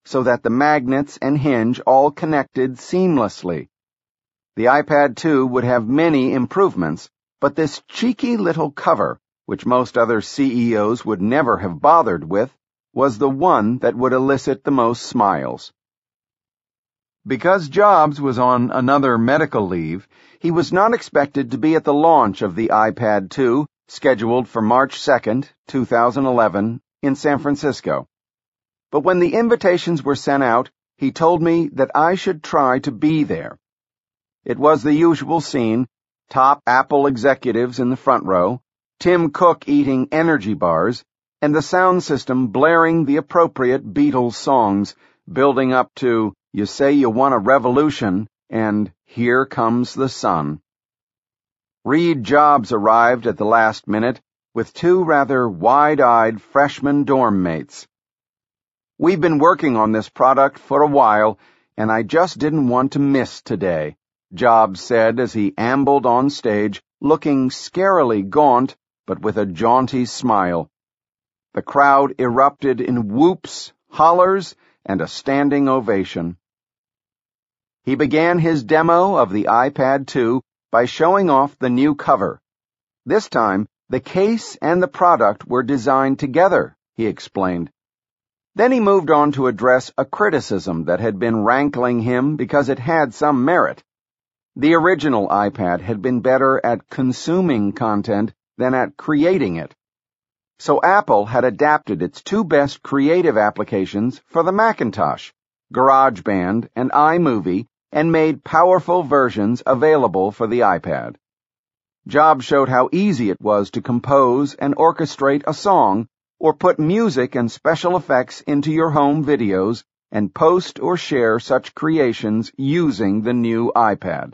so that the magnets and hinge all connected seamlessly. The iPad 2 would have many improvements, but this cheeky little cover, which most other CEOs would never have bothered with, was the one that would elicit the most smiles. Because Jobs was on another medical leave, he was not expected to be at the launch of the iPad 2, scheduled for March 2nd, 2011, in San Francisco. But when the invitations were sent out, he told me that I should try to be there. It was the usual scene: top Apple executives in the front row, Tim Cook eating energy bars, and the sound system blaring the appropriate Beatles songs, building up to "You Say You Want a Revolution" and "Here Comes the Sun." Reed Jobs arrived at the last minute with two rather wide-eyed freshman dorm mates. "We've been working on this product for a while, and I just didn't want to miss today," Jobs said as he ambled on stage, looking scarily gaunt, but with a jaunty smile. The crowd erupted in whoops, hollers, and a standing ovation. He began his demo of the iPad 2 by showing off the new cover. This time, the case and the product were designed together, he explained. Then he moved on to address a criticism that had been rankling him because it had some merit. The original iPad had been better at consuming content than at creating it. So Apple had adapted its two best creative applications for the Macintosh, GarageBand and iMovie, and made powerful versions available for the iPad. Jobs showed how easy it was to compose and orchestrate a song, or put music and special effects into your home videos and post or share such creations using the new iPad.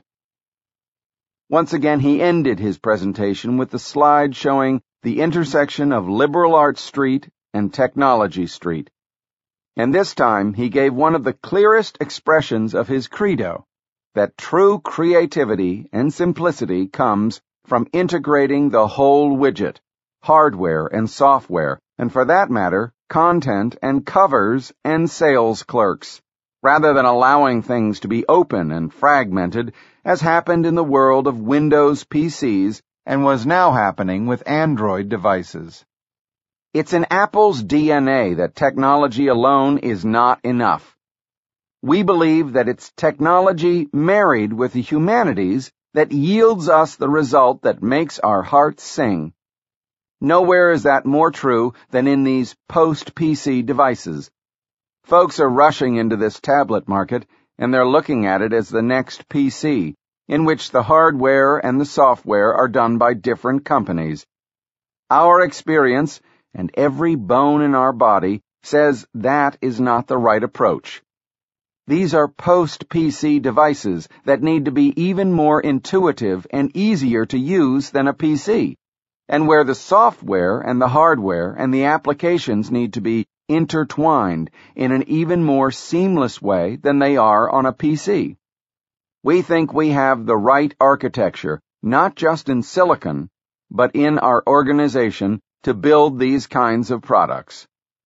Once again, he ended his presentation with the slide showing the intersection of Liberal Arts Street and Technology Street. And this time, he gave one of the clearest expressions of his credo, that true creativity and simplicity comes from integrating the whole widget, hardware and software, and for that matter, content and covers and sales clerks, rather than allowing things to be open and fragmented, as happened in the world of Windows PCs and was now happening with Android devices. It's in Apple's DNA that technology alone is not enough. We believe that it's technology married with the humanities that yields us the result that makes our hearts sing. Nowhere is that more true than in these post-PC devices. Folks are rushing into this tablet market, and they're looking at it as the next PC, in which the hardware and the software are done by different companies. Our experience, and every bone in our body, says that is not the right approach. These are post-PC devices that need to be even more intuitive and easier to use than a PC, and where the software and the hardware and the applications need to be intertwined in an even more seamless way than they are on a PC. We think we have the right architecture, not just in silicon, but in our organization to build these kinds of products.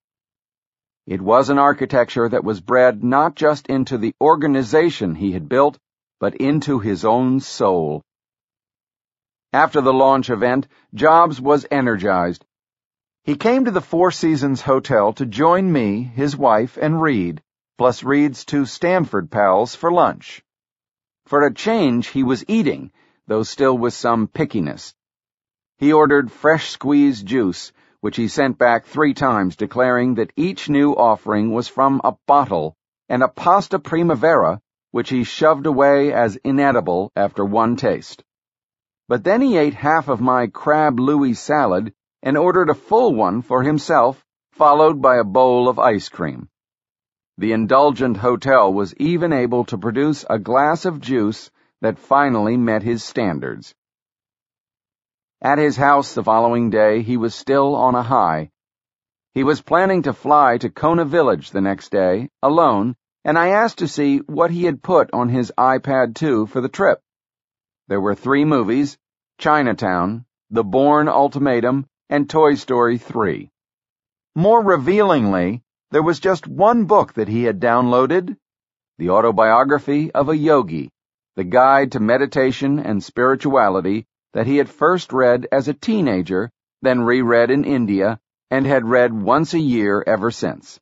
It was an architecture that was bred not just into the organization he had built, but into his own soul. After the launch event, Jobs was energized. He came to the Four Seasons Hotel to join me, his wife, and Reed, plus Reed's two Stanford pals, for lunch. For a change, he was eating, though still with some pickiness. He ordered fresh squeezed juice, which he sent back 3 times, declaring that each new offering was from a bottle, and a pasta primavera, which he shoved away as inedible after one taste. But then he ate half of my crab Louis salad and ordered a full one for himself, followed by a bowl of ice cream. The indulgent hotel was even able to produce a glass of juice that finally met his standards. At his house the following day, he was still on a high. He was planning to fly to Kona Village the next day, alone, and I asked to see what he had put on his iPad 2 for the trip. There were 3 movies: Chinatown, The Bourne Ultimatum, and Toy Story 3. More revealingly, there was just one book that he had downloaded: The Autobiography of a Yogi, the guide to meditation and spirituality that he had first read as a teenager, then reread in India, and had read once a year ever since.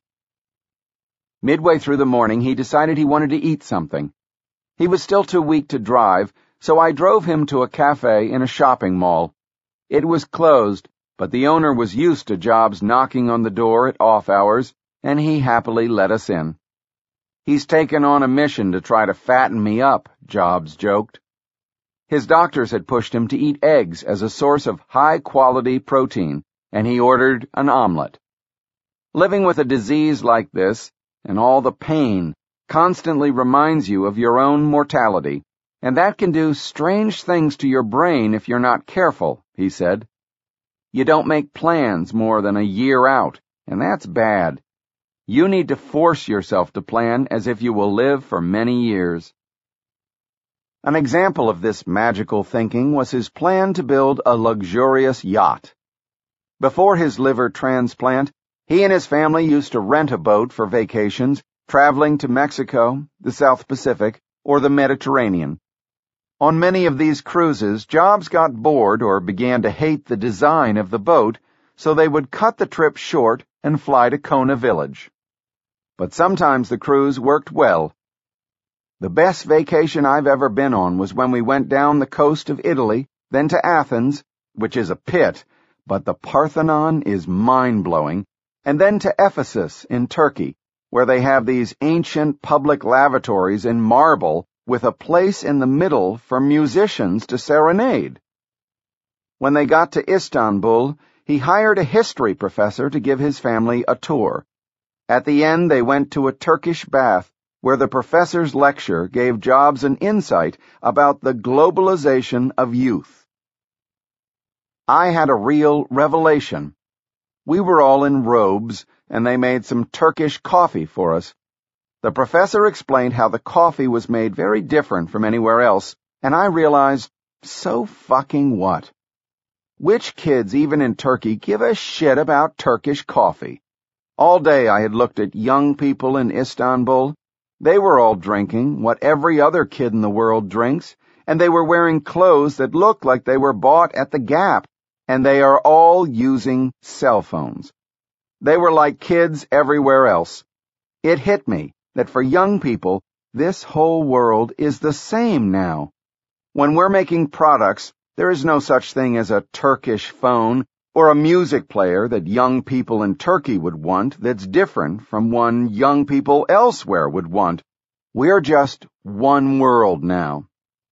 Midway through the morning, he decided he wanted to eat something. He was still too weak to drive, so I drove him to a cafe in a shopping mall. It was closed, but the owner was used to Jobs knocking on the door at off hours, and he happily let us in. "He's taken on a mission to try to fatten me up," Jobs joked. His doctors had pushed him to eat eggs as a source of high-quality protein, and he ordered an omelet. Living with a disease like this, and all the pain, constantly reminds you of your own mortality, and that can do strange things to your brain if you're not careful, he said. You don't make plans more than a year out, and that's bad. You need to force yourself to plan as if you will live for many years. An example of this magical thinking was his plan to build a luxurious yacht. Before his liver transplant, he and his family used to rent a boat for vacations, traveling to Mexico, the South Pacific, or the Mediterranean. On many of these cruises, Jobs got bored or began to hate the design of the boat, so they would cut the trip short and fly to Kona Village. But sometimes the cruise worked well. The best vacation I've ever been on was when we went down the coast of Italy, then to Athens, which is a pit, but the Parthenon is mind-blowing, and then to Ephesus in Turkey, where they have these ancient public lavatories in marble with a place in the middle for musicians to serenade. When they got to Istanbul, he hired a history professor to give his family a tour. At the end, they went to a Turkish bath, where the professor's lecture gave Jobs an insight about the globalization of youth. I had a real revelation. We were all in robes, and they made some Turkish coffee for us. The professor explained how the coffee was made very different from anywhere else, and I realized, so fucking what? Which kids, even in Turkey, give a shit about Turkish coffee? All day I had looked at young people in Istanbul. They were all drinking what every other kid in the world drinks, and they were wearing clothes that looked like they were bought at the Gap, and they are all using cell phones. They were like kids everywhere else. It hit me that for young people, this whole world is the same now. When we're making products, there is no such thing as a Turkish phone or a music player that young people in Turkey would want that's different from one young people elsewhere would want. We're just one world now.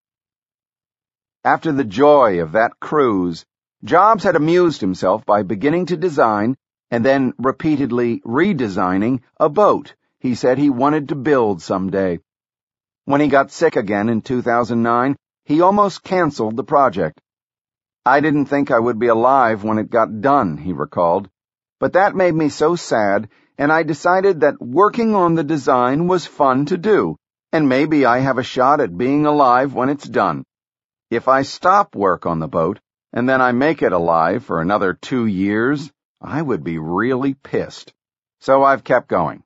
After the joy of that cruise, Jobs had amused himself by beginning to design and then repeatedly redesigning a boat he said he wanted to build someday. When he got sick again in 2009, he almost canceled the project. I didn't think I would be alive when it got done, he recalled, but that made me so sad, and I decided that working on the design was fun to do, and maybe I have a shot at being alive when it's done. If I stop work on the boat, and then I make it alive for another 2 years, I would be really pissed. So I've kept going.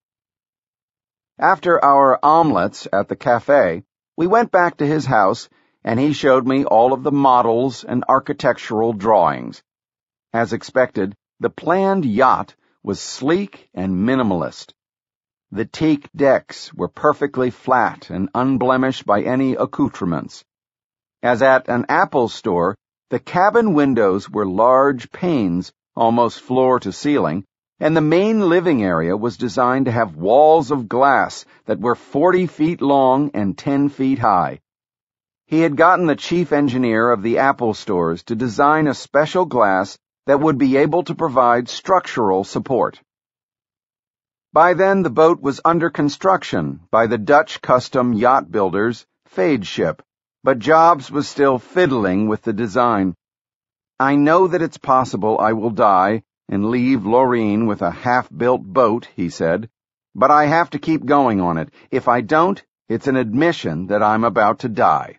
After our omelets at the cafe, we went back to his house, and he showed me all of the models and architectural drawings. As expected, the planned yacht was sleek and minimalist. The teak decks were perfectly flat and unblemished by any accoutrements. As at an Apple store, the cabin windows were large panes, almost floor to ceiling, and the main living area was designed to have walls of glass that were 40 feet long and 10 feet high. He had gotten the chief engineer of the Apple stores to design a special glass that would be able to provide structural support. By then, the boat was under construction by the Dutch custom yacht builders, Fadeship, but Jobs was still fiddling with the design. I know that it's possible I will die and leave Loreen with a half-built boat, he said, but I have to keep going on it. If I don't, it's an admission that I'm about to die.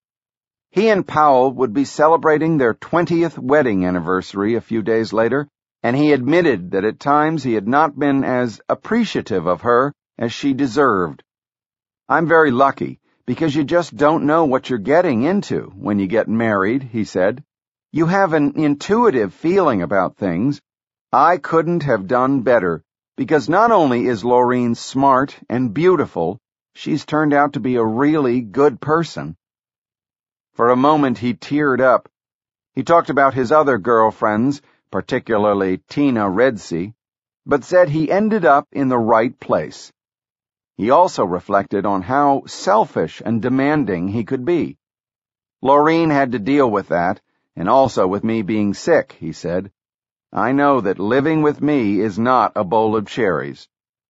He and Powell would be celebrating their 20th wedding anniversary a few days later, and he admitted that at times he had not been as appreciative of her as she deserved. "I'm very lucky, because you just don't know what you're getting into when you get married," he said. "You have an intuitive feeling about things. I couldn't have done better, because not only is Laureen smart and beautiful, she's turned out to be a really good person." For a moment he teared up. He talked about his other girlfriends, particularly Tina Redsey, but said he ended up in the right place. He also reflected on how selfish and demanding he could be. "Laureen had to deal with that, and also with me being sick," he said. "I know that living with me is not a bowl of cherries."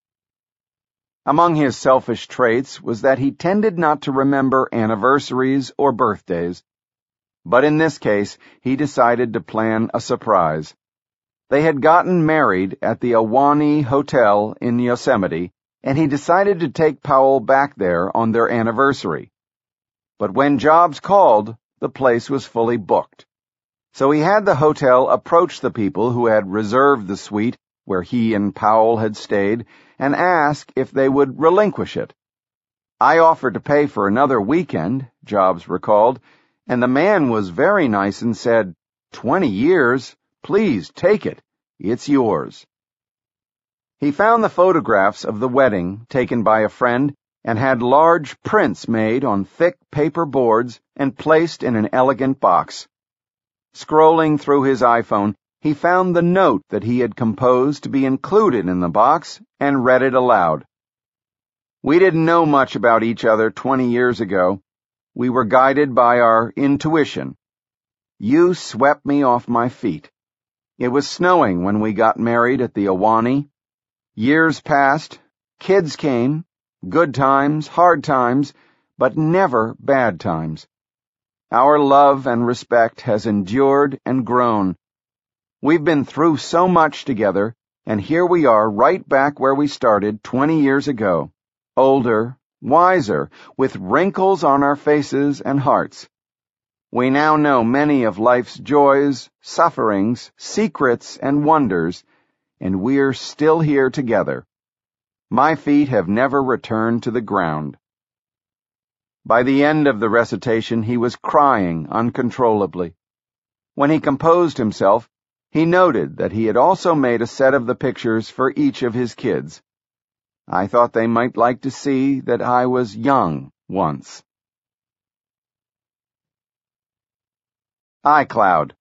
Among his selfish traits was that he tended not to remember anniversaries or birthdays. But in this case, he decided to plan a surprise. They had gotten married at the Ahwahnee Hotel in Yosemite, and he decided to take Powell back there on their anniversary. But when Jobs called, the place was fully booked. So he had the hotel approach the people who had reserved the suite where he and Powell had stayed and ask if they would relinquish it. "I offered to pay for another weekend," Jobs recalled, "and the man was very nice and said, 20 years, please take it. It's yours." He found the photographs of the wedding taken by a friend and had large prints made on thick paper boards and placed in an elegant box. Scrolling through his iPhone, he found the note that he had composed to be included in the box and read it aloud. "We didn't know much about each other 20 years ago. We were guided by our intuition. You swept me off my feet. It was snowing when we got married at the Ahwahnee. Years passed, kids came, good times, hard times, but never bad times. Our love and respect has endured and grown. We've been through so much together, and here we are right back where we started 20 years ago, older, wiser, with wrinkles on our faces and hearts. We now know many of life's joys, sufferings, secrets, and wonders, and we're still here together. My feet have never returned to the ground." By the end of the recitation, he was crying uncontrollably. When he composed himself, he noted that he had also made a set of the pictures for each of his kids. "I thought they might like to see that I was young once." iCloud.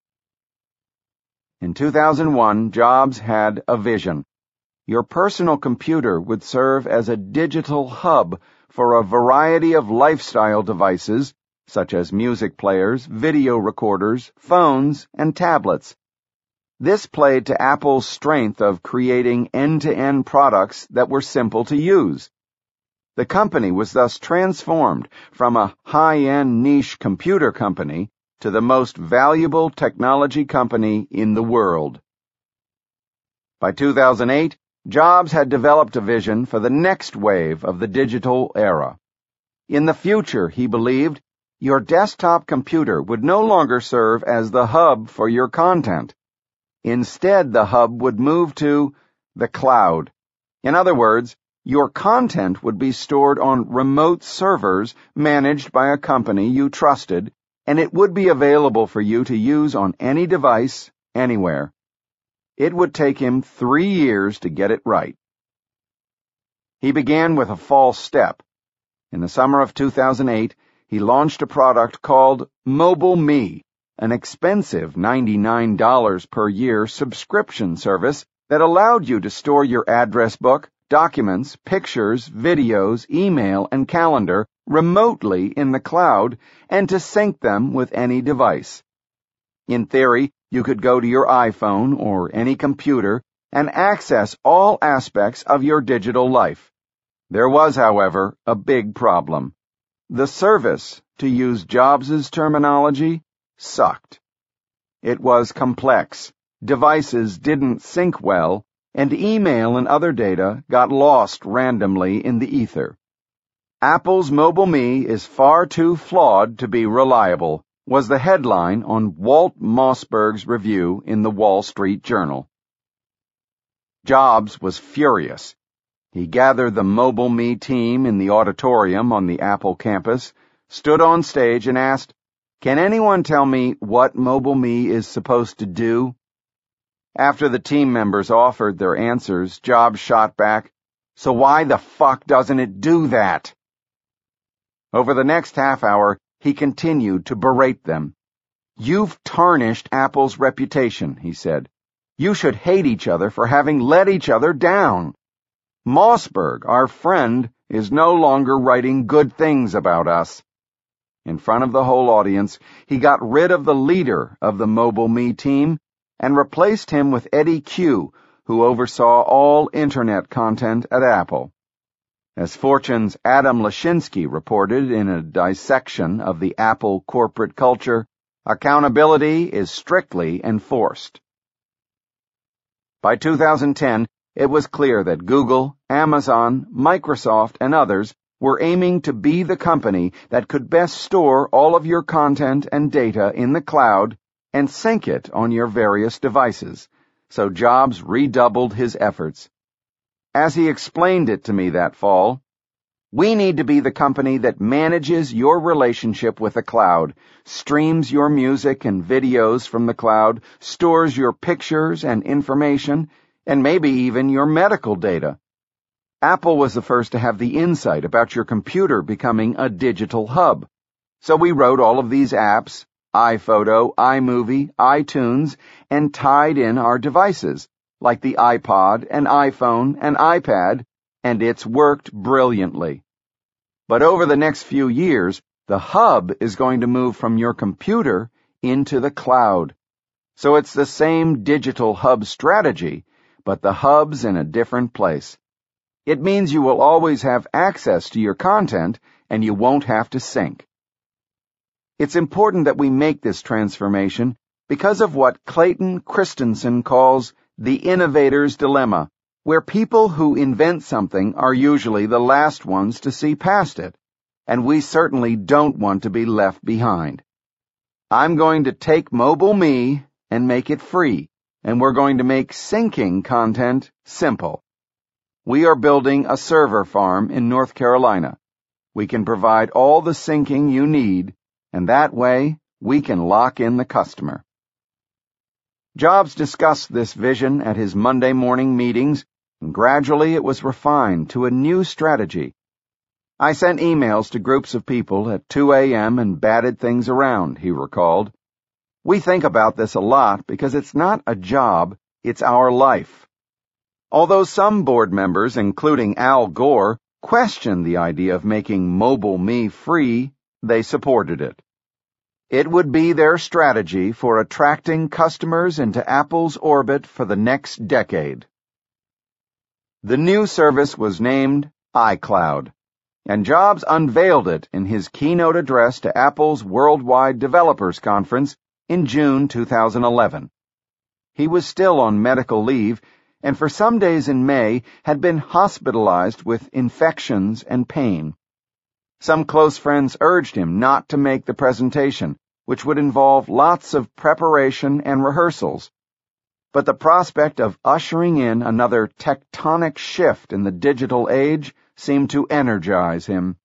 In 2001, Jobs had a vision. Your personal computer would serve as a digital hub for a variety of lifestyle devices, such as music players, video recorders, phones, and tablets. This played to Apple's strength of creating end-to-end products that were simple to use. The company was thus transformed from a high-end niche computer company to the most valuable technology company in the world. By 2008, Jobs had developed a vision for the next wave of the digital era. In the future, he believed, your desktop computer would no longer serve as the hub for your content. Instead, the hub would move to the cloud. In other words, your content would be stored on remote servers managed by a company you trusted, and it would be available for you to use on any device, anywhere. It would take him 3 years to get it right. He began with a false step. In the summer of 2008, he launched a product called MobileMe, an expensive $99 per year subscription service that allowed you to store your address book, documents, pictures, videos, email, and calendar remotely in the cloud and to sync them with any device. In theory, you could go to your iPhone or any computer and access all aspects of your digital life. There was, however, a big problem. The service, to use Jobs' terminology, sucked. It was complex, devices didn't sync well, and email and other data got lost randomly in the ether. Apple's MobileMe is far too flawed to be reliable, was the headline on Walt Mossberg's review in the Wall Street Journal. Jobs was furious. He gathered the MobileMe team in the auditorium on the Apple campus, stood on stage and asked, "Can anyone tell me what MobileMe is supposed to do?" After the team members offered their answers, Jobs shot back, "So why the fuck doesn't it do that?" Over the next half hour, he continued to berate them. "You've tarnished Apple's reputation," he said. "You should hate each other for having let each other down. Mossberg, our friend, is no longer writing good things about us." In front of the whole audience, he got rid of the leader of the MobileMe team and replaced him with Eddie Q, who oversaw all Internet content at Apple. As Fortune's Adam Lashinsky reported in a dissection of the Apple corporate culture, accountability is strictly enforced. By 2010, it was clear that Google, Amazon, Microsoft, and others were aiming to be the company that could best store all of your content and data in the cloud and sync it on your various devices, so Jobs redoubled his efforts. As he explained it to me that fall, "We need to be the company that manages your relationship with the cloud, streams your music and videos from the cloud, stores your pictures and information, and maybe even your medical data." Apple was the first to have the insight about your computer becoming a digital hub. So we wrote all of these apps, iPhoto, iMovie, iTunes, and tied in our devices, like the iPod and iPhone and iPad, and it's worked brilliantly. But over the next few years, the hub is going to move from your computer into the cloud. So it's the same digital hub strategy, but the hub's in a different place. It means you will always have access to your content and you won't have to sync. It's important that we make this transformation because of what Clayton Christensen calls the innovator's dilemma, where people who invent something are usually the last ones to see past it, and we certainly don't want to be left behind. I'm going to take MobileMe and make it free, and we're going to make syncing content simple. We are building a server farm in North Carolina. We can provide all the syncing you need, and that way we can lock in the customer. Jobs discussed this vision at his Monday morning meetings, and gradually it was refined to a new strategy. "I sent emails to groups of people at 2 a.m. and batted things around," he recalled. "We think about this a lot because it's not a job, it's our life." Although some board members, including Al Gore, questioned the idea of making MobileMe free, they supported it. It would be their strategy for attracting customers into Apple's orbit for the next decade. The new service was named iCloud, and Jobs unveiled it in his keynote address to Apple's Worldwide Developers Conference in June 2011. He was still on medical leave, and for some days in May had been hospitalized with infections and pain. Some close friends urged him not to make the presentation, which would involve lots of preparation and rehearsals. But the prospect of ushering in another tectonic shift in the digital age seemed to energize him.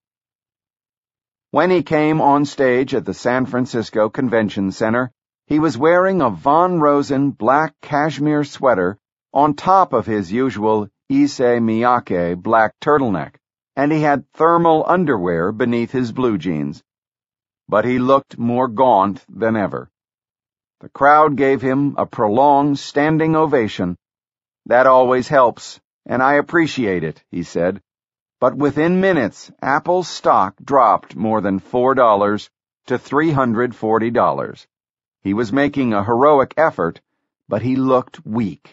When he came on stage at the San Francisco Convention Center, he was wearing a Von Rosen black cashmere sweater on top of his usual Issey Miyake black turtleneck, and he had thermal underwear beneath his blue jeans. But he looked more gaunt than ever. The crowd gave him a prolonged standing ovation. "That always helps, and I appreciate it," he said. But within minutes, Apple's stock dropped more than $4 to $340. He was making a heroic effort, but he looked weak.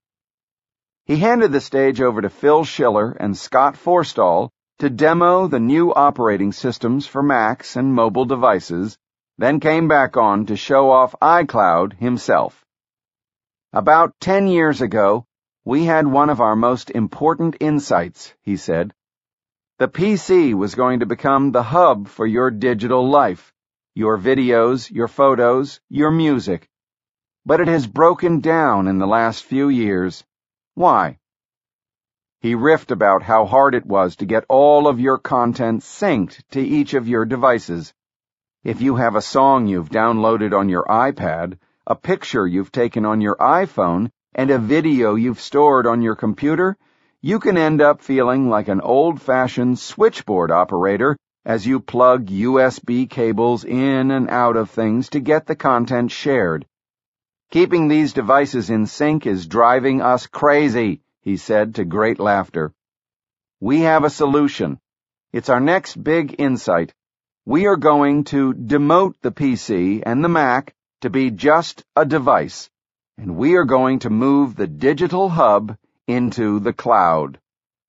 He handed the stage over to Phil Schiller and Scott Forstall to demo the new operating systems for Macs and mobile devices, then came back on to show off iCloud himself. "About 10 years ago, we had one of our most important insights," he said. "The PC was going to become the hub for your digital life. your videos, your photos, your music. But it has broken down in the last few years. Why? He riffed about how hard it was to get all of your content synced to each of your devices. If you have a song you've downloaded on your iPad, a picture you've taken on your iPhone, and a video you've stored on your computer, you can end up feeling like an old-fashioned switchboard operator as you plug USB cables in and out of things to get the content shared. Keeping these devices in sync is driving us crazy, he said to great laughter. We have a solution. It's our next big insight. We are going to demote the PC and the Mac to be just a device, and we are going to move the digital hub into the cloud.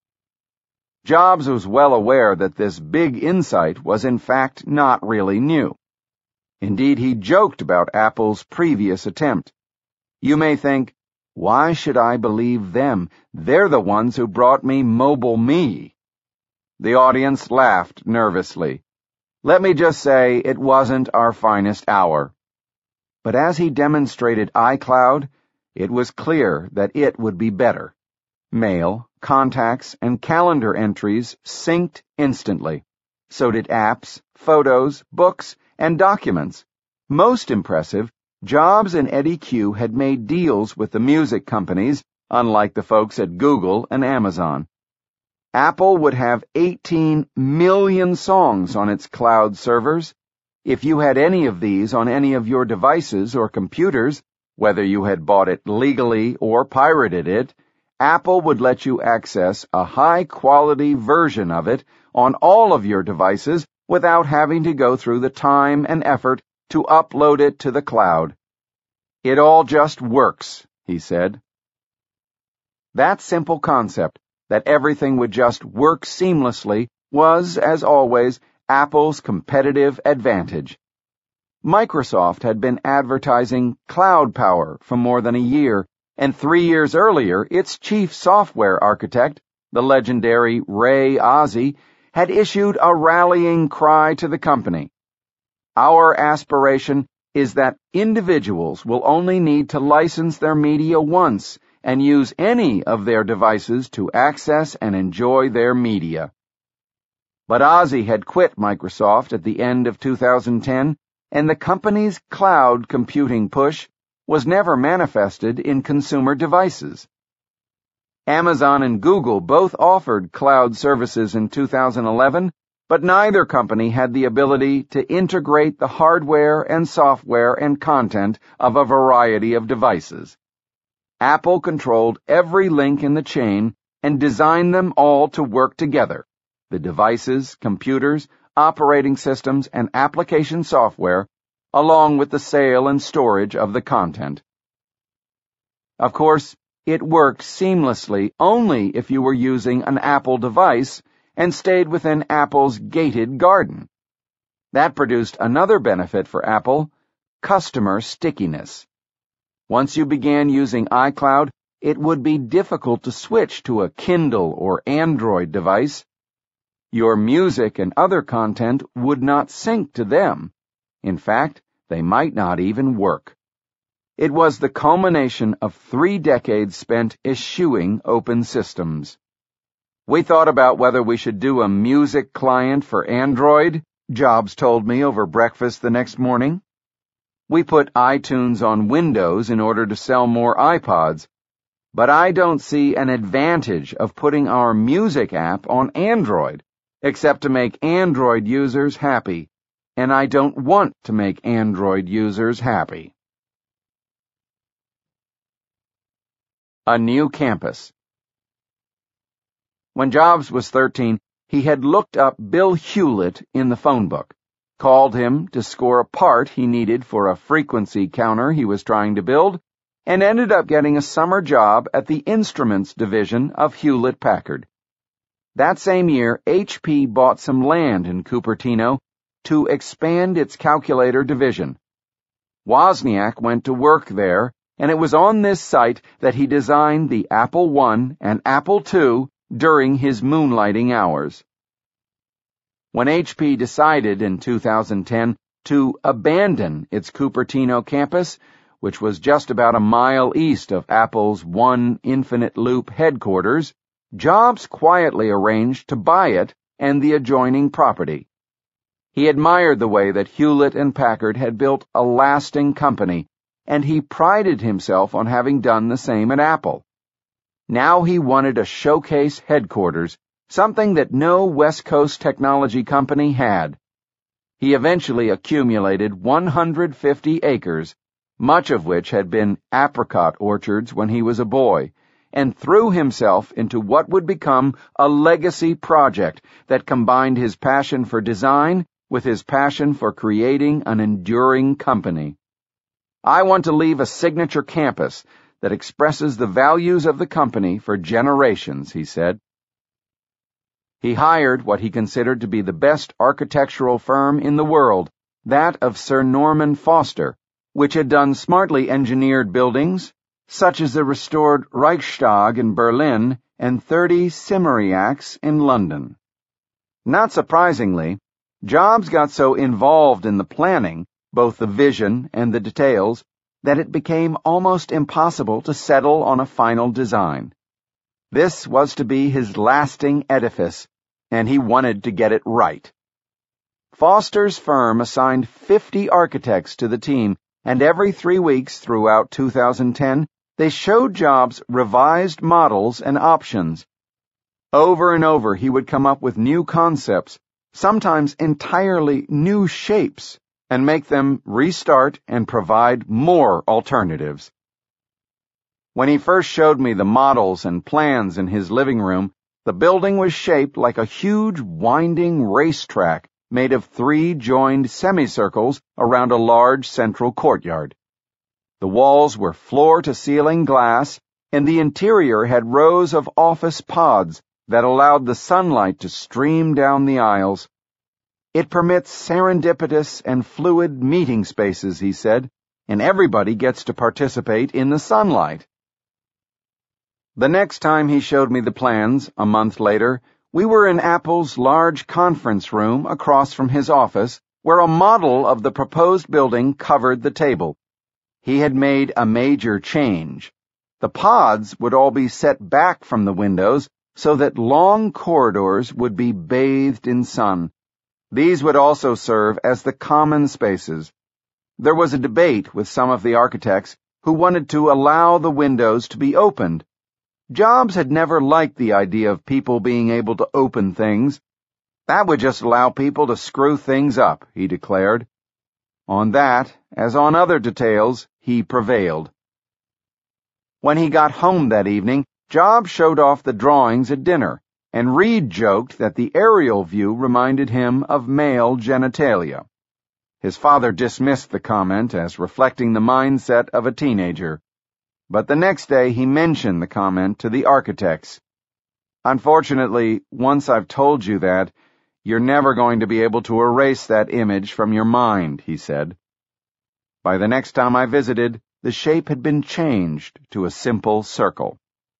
Jobs was well aware that this big insight was in fact not really new. Indeed, he joked about Apple's previous attempt. You may think, why should I believe them? They're the ones who brought me Mobile Me. The audience laughed nervously. Let me just say it wasn't our finest hour. But as he demonstrated iCloud, it was clear that it would be better. Mail, contacts, and calendar entries synced instantly. So did apps, photos, books, and documents. Most impressive, Jobs and Eddy Cue had made deals with the music companies, unlike the folks at Google and Amazon. Apple would have 18 million songs on its cloud servers. If you had any of these on any of your devices or computers, whether you had bought it legally or pirated it, Apple would let you access a high-quality version of it on all of your devices without having to go through the time and effort to upload it to the cloud. It all just works, he said. That simple concept, that everything would just work seamlessly, was, as always, Apple's competitive advantage. Microsoft had been advertising cloud power for more than a year, and 3 years earlier, its chief software architect, the legendary Ray Ozzie, had issued a rallying cry to the company. Our aspiration is that individuals will only need to license their media once and use any of their devices to access and enjoy their media. But Ozzie had quit Microsoft at the end of 2010, and the company's cloud computing push was never manifested in consumer devices. Amazon and Google both offered cloud services in 2011, but neither company had the ability to integrate the hardware and software and content of a variety of devices. Apple controlled every link in the chain and designed them all to work together. The devices, computers, operating systems, and application software, along with the sale and storage of the content. Of course, it worked seamlessly only if you were using an Apple device and stayed within Apple's gated garden. That produced another benefit for Apple, customer stickiness. Once you began using iCloud, it would be difficult to switch to a Kindle or Android device. Your music and other content would not sync to them. In fact, they might not even work. It was the culmination of 3 decades spent eschewing open systems. We thought about whether we should do a music client for Android, Jobs told me over breakfast the next morning. We put iTunes on Windows in order to sell more iPods, but I don't see an advantage of putting our music app on Android, except to make Android users happy, and I don't want to make Android users happy. A new campus. When Jobs was 13, he had looked up Bill Hewlett in the phone book, called him to score a part he needed for a frequency counter he was trying to build, and ended up getting a summer job at the instruments division of Hewlett-Packard. That same year, HP bought some land in Cupertino to expand its calculator division. Wozniak went to work there, and it was on this site that he designed the Apple I and Apple II during his moonlighting hours. When HP decided in 2010 to abandon its Cupertino campus, which was just about a mile east of Apple's One Infinite Loop headquarters, Jobs quietly arranged to buy it and the adjoining property. He admired the way that Hewlett and Packard had built a lasting company, and he prided himself on having done the same at Apple. Now he wanted a showcase headquarters, something that no West Coast technology company had. He eventually accumulated 150 acres, much of which had been apricot orchards when he was a boy, and threw himself into what would become a legacy project that combined his passion for design with his passion for creating an enduring company. "I want to leave a signature campus that expresses the values of the company for generations," he said. He hired what he considered to be the best architectural firm in the world, that of Sir Norman Foster, which had done smartly engineered buildings, such as the restored Reichstag in Berlin and 30 Simariacs in London. Not surprisingly, Jobs got so involved in the planning, both the vision and the details, that it became almost impossible to settle on a final design. This was to be his lasting edifice, and he wanted to get it right. Foster's firm assigned 50 architects to the team, and every 3 weeks throughout 2010, they showed Jobs revised models and options. Over and over, he would come up with new concepts, sometimes entirely new shapes, and make them restart and provide more alternatives. When he first showed me the models and plans in his living room, the building was shaped like a huge winding racetrack made of 3 joined semicircles around a large central courtyard. The walls were floor-to-ceiling glass, and the interior had rows of office pods that allowed the sunlight to stream down the aisles. "It permits serendipitous and fluid meeting spaces," he said, "and everybody gets to participate in the sunlight." The next time he showed me the plans, a month later, we were in Apple's large conference room across from his office, where a model of the proposed building covered the table. He had made a major change. The pods would all be set back from the windows so that long corridors would be bathed in sun. These would also serve as the common spaces. There was a debate with some of the architects who wanted to allow the windows to be opened. Jobs had never liked the idea of people being able to open things. That would just allow people to screw things up, he declared. On that, as on other details, he prevailed. When he got home that evening, Jobs showed off the drawings at dinner, and Reed joked that the aerial view reminded him of male genitalia. His father dismissed the comment as reflecting the mindset of a teenager, but the next day he mentioned the comment to the architects. "Unfortunately, once I've told you that, you're never going to be able to erase that image from your mind," he said. By the next time I visited, the shape had been changed to a simple circle.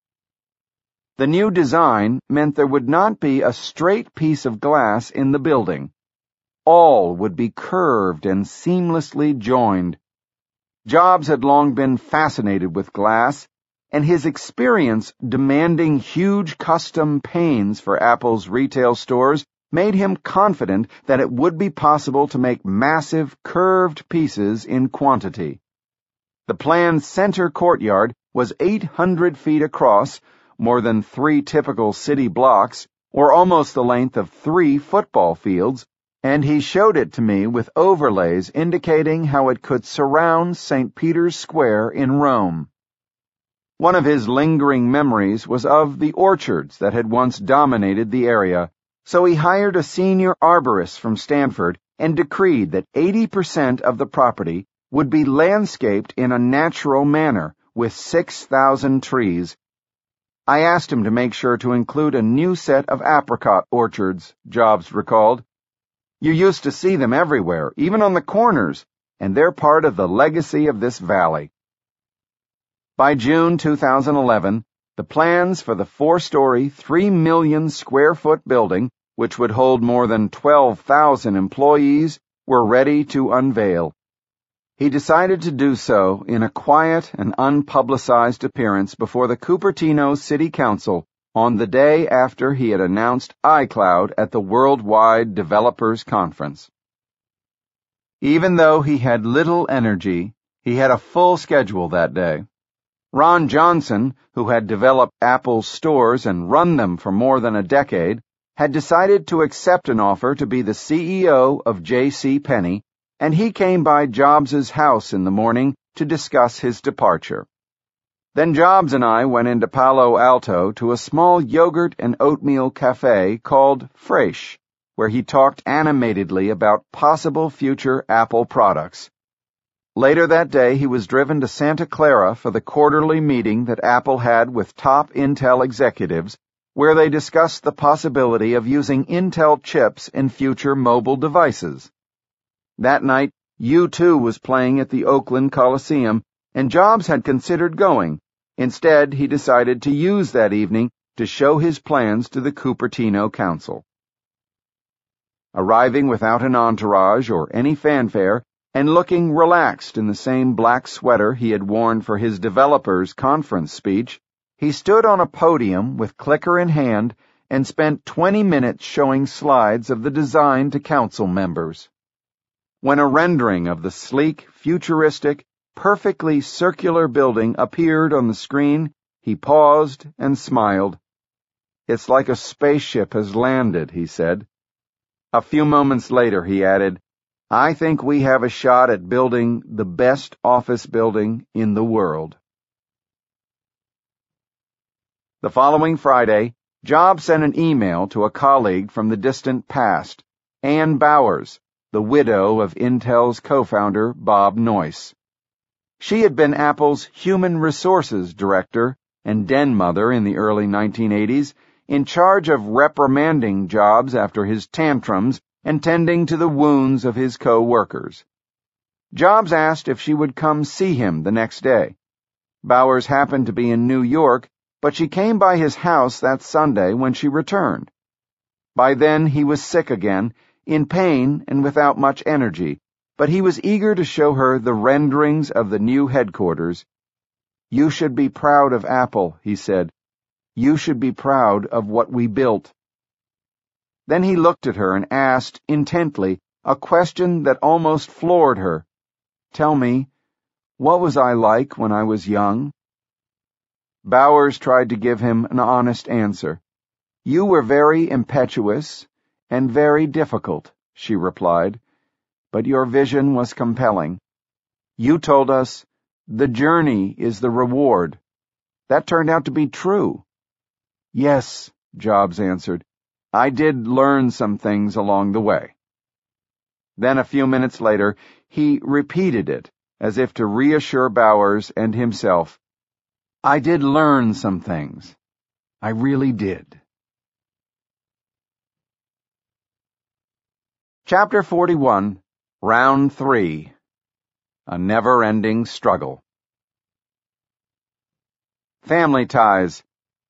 The new design meant there would not be a straight piece of glass in the building. All would be curved and seamlessly joined. Jobs had long been fascinated with glass, and his experience demanding huge custom panes for Apple's retail stores made him confident that it would be possible to make massive curved pieces in quantity. The planned center courtyard was 800 feet across, more than 3 typical city blocks, or almost the length of 3 football fields, and he showed it to me with overlays indicating how it could surround St. Peter's Square in Rome. One of his lingering memories was of the orchards that had once dominated the area, so he hired a senior arborist from Stanford and decreed that 80% of the property would be landscaped in a natural manner with 6,000 trees. I asked him to make sure to include a new set of apricot orchards, Jobs recalled. "You used to see them everywhere, even on the corners, and they're part of the legacy of this valley." By June 2011, the plans for the 4-story, 3 million square foot building, which would hold more than 12,000 employees, were ready to unveil. He decided to do so in a quiet and unpublicized appearance before the Cupertino City Council on the day after he had announced iCloud at the Worldwide Developers Conference. Even though he had little energy, he had a full schedule that day. Ron Johnson, who had developed Apple's stores and run them for more than a decade, had decided to accept an offer to be the CEO of J.C. Penney, and he came by Jobs' house in the morning to discuss his departure. Then Jobs and I went into Palo Alto to a small yogurt and oatmeal cafe called Fraiche, where he talked animatedly about possible future Apple products. Later that day, he was driven to Santa Clara for the quarterly meeting that Apple had with top Intel executives, where they discussed the possibility of using Intel chips in future mobile devices. That night, U2 was playing at the Oakland Coliseum, and Jobs had considered going. Instead, he decided to use that evening to show his plans to the Cupertino Council. Arriving without an entourage or any fanfare, and looking relaxed in the same black sweater he had worn for his developers' conference speech, he stood on a podium with clicker in hand and spent 20 minutes showing slides of the design to council members. When a rendering of the sleek, futuristic, perfectly circular building appeared on the screen, he paused and smiled. "It's like a spaceship has landed," he said. A few moments later, he added, "I think we have a shot at building the best office building in the world." The following Friday, Jobs sent an email to a colleague from the distant past, Ann Bowers, the widow of Intel's co-founder Bob Noyce. She had been Apple's human resources director and den mother in the early 1980s, in charge of reprimanding Jobs after his tantrums and tending to the wounds of his co-workers. Jobs asked if she would come see him the next day. Bowers happened to be in New York, but she came by his house that Sunday when she returned. By then he was sick again, in pain and without much energy, but he was eager to show her the renderings of the new headquarters. "You should be proud of Apple," he said. "You should be proud of what we built." Then he looked at her and asked, intently, a question that almost floored her. "Tell me, what was I like when I was young?" Bowers tried to give him an honest answer. "You were very impetuous and very difficult," she replied, "but your vision was compelling. You told us, 'The journey is the reward.' That turned out to be true." "Yes," Jobs answered. "I did learn some things along the way." Then a few minutes later, he repeated it, as if to reassure Bowers and himself. "I did learn some things. I really did." Chapter 41, Round 3. A Never-Ending Struggle. Family ties.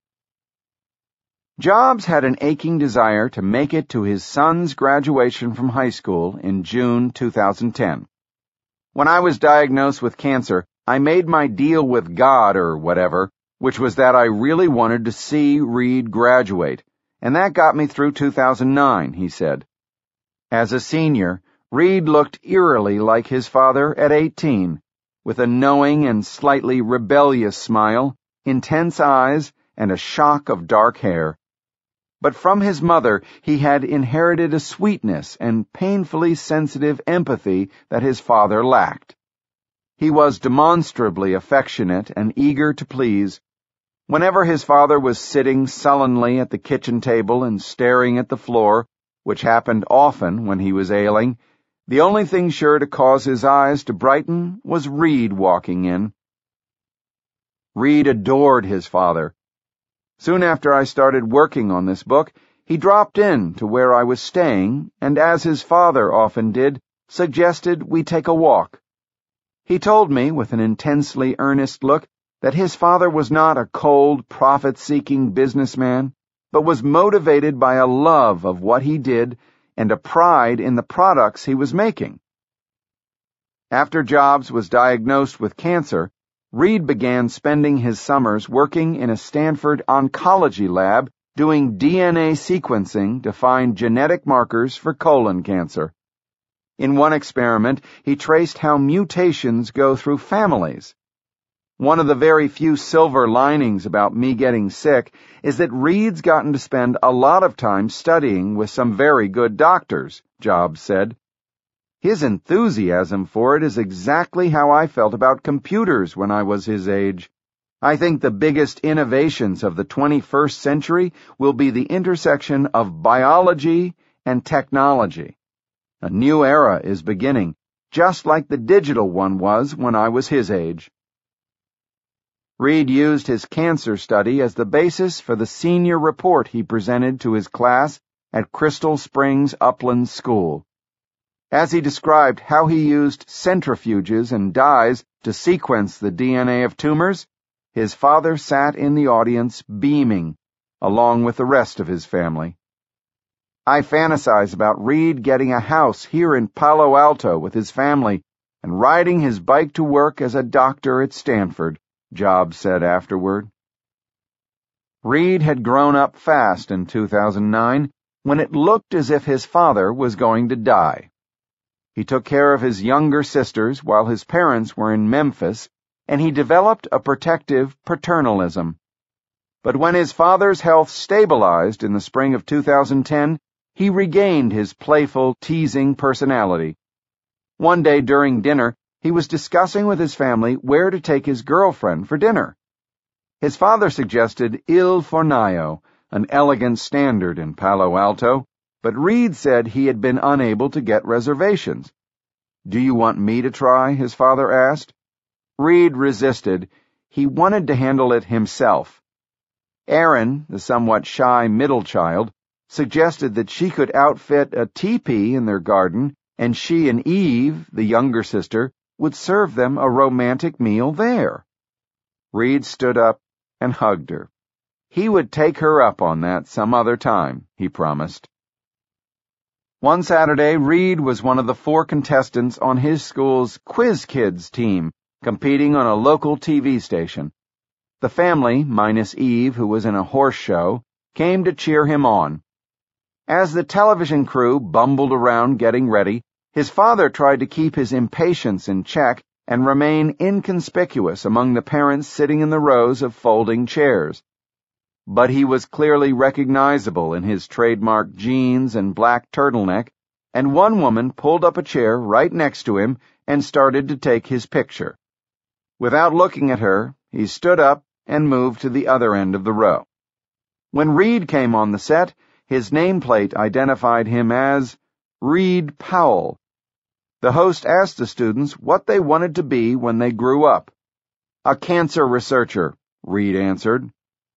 Jobs had an aching desire to make it to his son's graduation from high school in June 2010. "When I was diagnosed with cancer, I made my deal with God or whatever, which was that I really wanted to see Reed graduate, and that got me through 2009, he said. As a senior, Reed looked eerily like his father at 18, with a knowing and slightly rebellious smile, intense eyes, and a shock of dark hair. But from his mother he had inherited a sweetness and painfully sensitive empathy that his father lacked. He was demonstrably affectionate and eager to please. Whenever his father was sitting sullenly at the kitchen table and staring at the floor, which happened often when he was ailing, the only thing sure to cause his eyes to brighten was Reed walking in. Reed adored his father. Soon after I started working on this book, he dropped in to where I was staying, and as his father often did, suggested we take a walk. He told me, with an intensely earnest look, that his father was not a cold, profit-seeking businessman, but was motivated by a love of what he did and a pride in the products he was making. After Jobs was diagnosed with cancer, Reed began spending his summers working in a Stanford oncology lab doing DNA sequencing to find genetic markers for colon cancer. In one experiment, he traced how mutations go through families. One of the very few silver linings about me getting sick is that Reed's gotten to spend a lot of time studying with some very good doctors, Jobs said. His enthusiasm for it is exactly how I felt about computers when I was his age. I think the biggest innovations of the 21st century will be the intersection of biology and technology. A new era is beginning, just like the digital one was when I was his age. Reed used his cancer study as the basis for the senior report he presented to his class at Crystal Springs Upland School. As he described how he used centrifuges and dyes to sequence the DNA of tumors, his father sat in the audience beaming, along with the rest of his family. I fantasize about Reed getting a house here in Palo Alto with his family and riding his bike to work as a doctor at Stanford, Jobs said afterward. Reed had grown up fast in 2009 when it looked as if his father was going to die. He took care of his younger sisters while his parents were in Memphis, and he developed a protective paternalism. But when his father's health stabilized in the spring of 2010, he regained his playful, teasing personality. One day during dinner, he was discussing with his family where to take his girlfriend for dinner. His father suggested Il Fornaio, an elegant standard in Palo Alto, but Reed said he had been unable to get reservations. "Do you want me to try?" his father asked. Reed resisted. He wanted to handle it himself. Erin, the somewhat shy middle child, suggested that she could outfit a teepee in their garden, and she and Eve, the younger sister, would serve them a romantic meal there. Reed stood up and hugged her. He would take her up on that some other time, he promised. One Saturday, Reed was one of the 4 contestants on his school's Quiz Kids team, competing on a local TV station. The family, minus Eve, who was in a horse show, came to cheer him on. As the television crew bumbled around getting ready, his father tried to keep his impatience in check and remain inconspicuous among the parents sitting in the rows of folding chairs. But he was clearly recognizable in his trademark jeans and black turtleneck, and one woman pulled up a chair right next to him and started to take his picture. Without looking at her, he stood up and moved to the other end of the row. When Reed came on the set, his nameplate identified him as Reed Powell. The host asked the students what they wanted to be when they grew up. "A cancer researcher," Reed answered.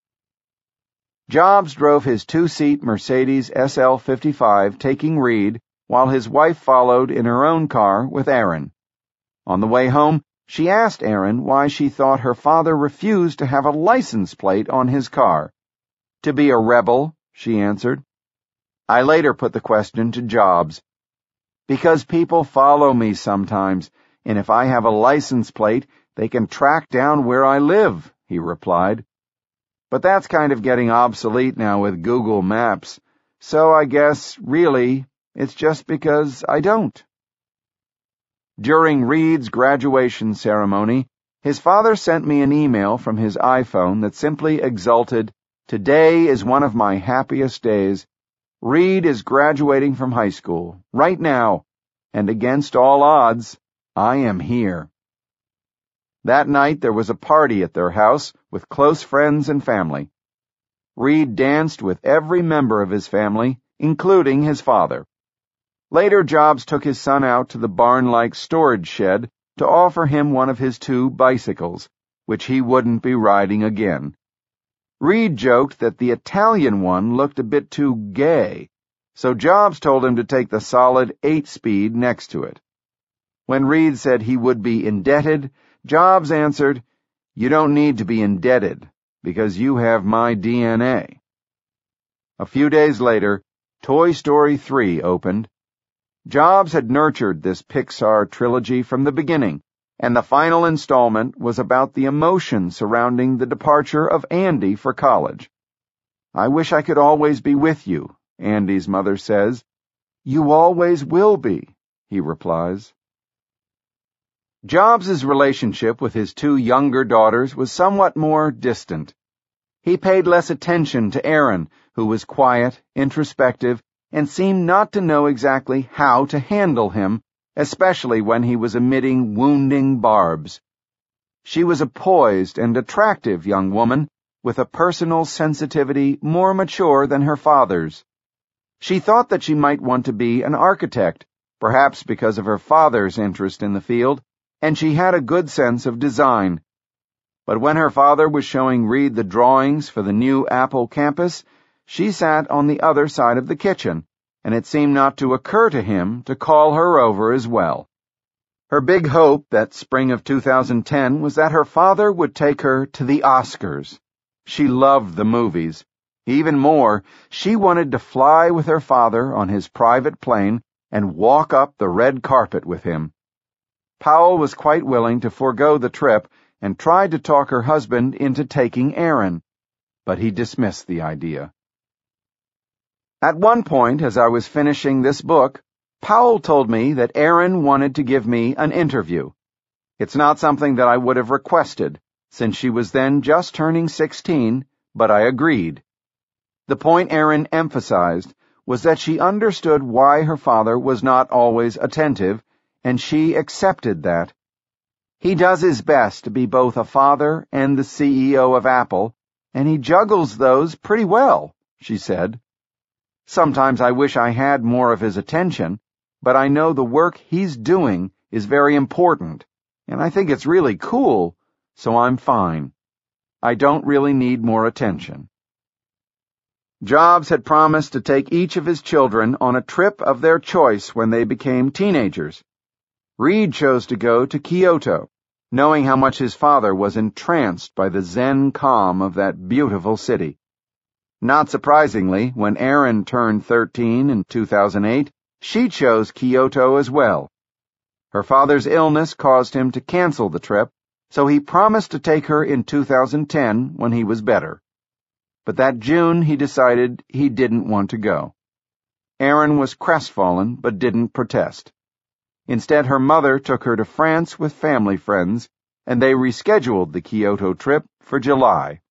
Jobs drove his 2-seat Mercedes SL55 taking Reed, while his wife followed in her own car with Erin. On the way home, she asked Erin why she thought her father refused to have a license plate on his car. "To be a rebel," she answered. I later put the question to Jobs. "Because people follow me sometimes, and if I have a license plate, they can track down where I live," he replied. "But that's kind of getting obsolete now with Google Maps, so I guess, really, it's just because I don't." During Reed's graduation ceremony, his father sent me an email from his iPhone that simply exulted, "Today is one of my happiest days. Reed is graduating from high school, right now, and against all odds, I am here." That night there was a party at their house with close friends and family. Reed danced with every member of his family, including his father. Later, Jobs took his son out to the barn-like storage shed to offer him one of his 2 bicycles, which he wouldn't be riding again. Reed joked that the Italian one looked a bit too gay, so Jobs told him to take the solid 8-speed next to it. When Reed said he would be indebted, Jobs answered, "You don't need to be indebted, because you have my DNA." A few days later, Toy Story 3 opened. Jobs had nurtured this Pixar trilogy from the beginning, and the final installment was about the emotion surrounding the departure of Andy for college. "I wish I could always be with you," Andy's mother says. "You always will be," he replies. Jobs' relationship with his two younger daughters was somewhat more distant. He paid less attention to Erin, who was quiet, introspective, and seemed not to know exactly how to handle him, especially when he was emitting wounding barbs. She was a poised and attractive young woman, with a personal sensitivity more mature than her father's. She thought that she might want to be an architect, perhaps because of her father's interest in the field, and she had a good sense of design. But when her father was showing Reed the drawings for the new Apple campus, she sat on the other side of the kitchen, and it seemed not to occur to him to call her over as well. Her big hope that spring of 2010 was that her father would take her to the Oscars. She loved the movies. Even more, she wanted to fly with her father on his private plane and walk up the red carpet with him. Powell was quite willing to forego the trip and tried to talk her husband into taking Erin, but he dismissed the idea. At one point, as I was finishing this book, Powell told me that Erin wanted to give me an interview. It's not something that I would have requested, since she was then just turning 16, but I agreed. The point Erin emphasized was that she understood why her father was not always attentive, and she accepted that. "He does his best to be both a father and the CEO of Apple, and he juggles those pretty well," she said. "Sometimes I wish I had more of his attention, but I know the work he's doing is very important, and I think it's really cool, so I'm fine. I don't really need more attention." Jobs had promised to take each of his children on a trip of their choice when they became teenagers. Reed chose to go to Kyoto, knowing how much his father was entranced by the zen calm of that beautiful city. Not surprisingly, when Erin turned 13 in 2008, she chose Kyoto as well. Her father's illness caused him to cancel the trip, so he promised to take her in 2010 when he was better. But that June he decided he didn't want to go. Erin was crestfallen but didn't protest. Instead, her mother took her to France with family friends, and they rescheduled the Kyoto trip for July.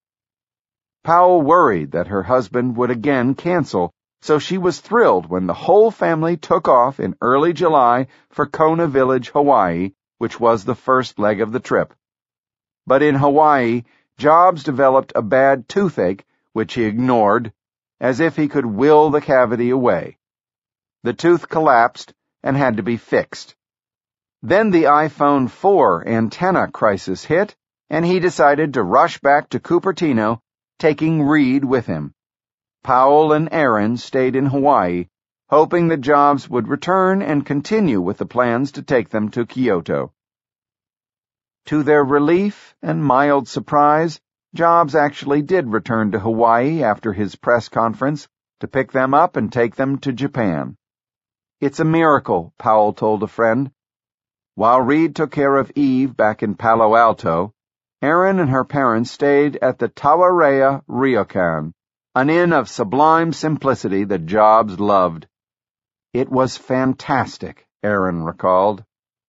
Powell worried that her husband would again cancel, so she was thrilled when the whole family took off in early July for Kona Village, Hawaii, which was the first leg of the trip. But in Hawaii, Jobs developed a bad toothache, which he ignored, as if he could will the cavity away. The tooth collapsed and had to be fixed. Then the iPhone 4 antenna crisis hit, and he decided to rush back to Cupertino, taking Reed with him. Powell and Erin stayed in Hawaii, hoping that Jobs would return and continue with the plans to take them to Kyoto. To their relief and mild surprise, Jobs actually did return to Hawaii after his press conference to pick them up and take them to Japan. "It's a miracle," Powell told a friend. While Reed took care of Eve back in Palo Alto, Erin and her parents stayed at the Tawareya Ryokan, an inn of sublime simplicity that Jobs loved. "It was fantastic," Erin recalled.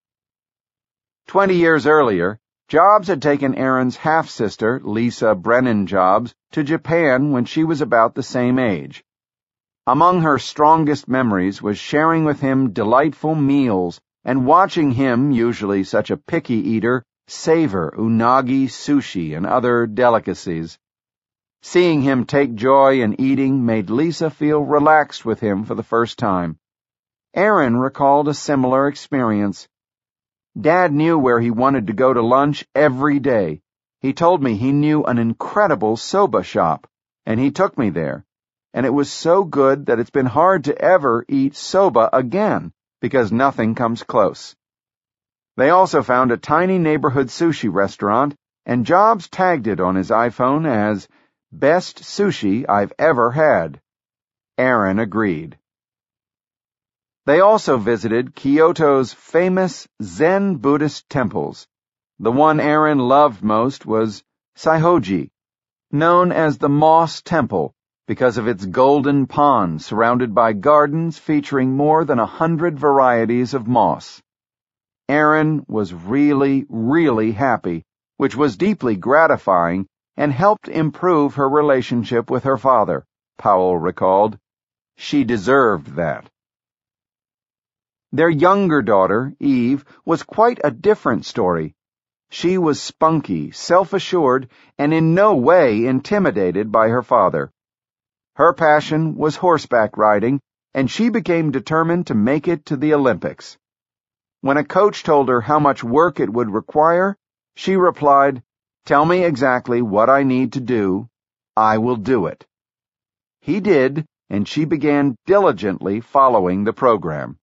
20 years earlier, Jobs had taken Erin's half-sister, Lisa Brennan Jobs, to Japan when she was about the same age. Among her strongest memories was sharing with him delightful meals and watching him, usually such a picky eater, savor unagi sushi and other delicacies. Seeing him take joy in eating made Lisa feel relaxed with him for the first time. Erin recalled a similar experience. "Dad knew where he wanted to go to lunch every day. He told me he knew an incredible soba shop, and he took me there. And it was so good that it's been hard to ever eat soba again, because nothing comes close." They also found a tiny neighborhood sushi restaurant, and Jobs tagged it on his iPhone as "Best Sushi I've Ever Had." Aaron agreed. They also visited Kyoto's famous Zen Buddhist temples. The one Aaron loved most was Saihoji, known as the Moss Temple because of its golden pond surrounded by gardens featuring more than 100 varieties of moss. Aaron was really, really happy, which was deeply gratifying and helped improve her relationship with her father, Powell recalled. She deserved that. Their younger daughter, Eve, was quite a different story. She was spunky, self-assured, and in no way intimidated by her father. Her passion was horseback riding, and she became determined to make it to the Olympics. When a coach told her how much work it would require, she replied, "Tell me exactly what I need to do. I will do it." He did, and she began diligently following the program.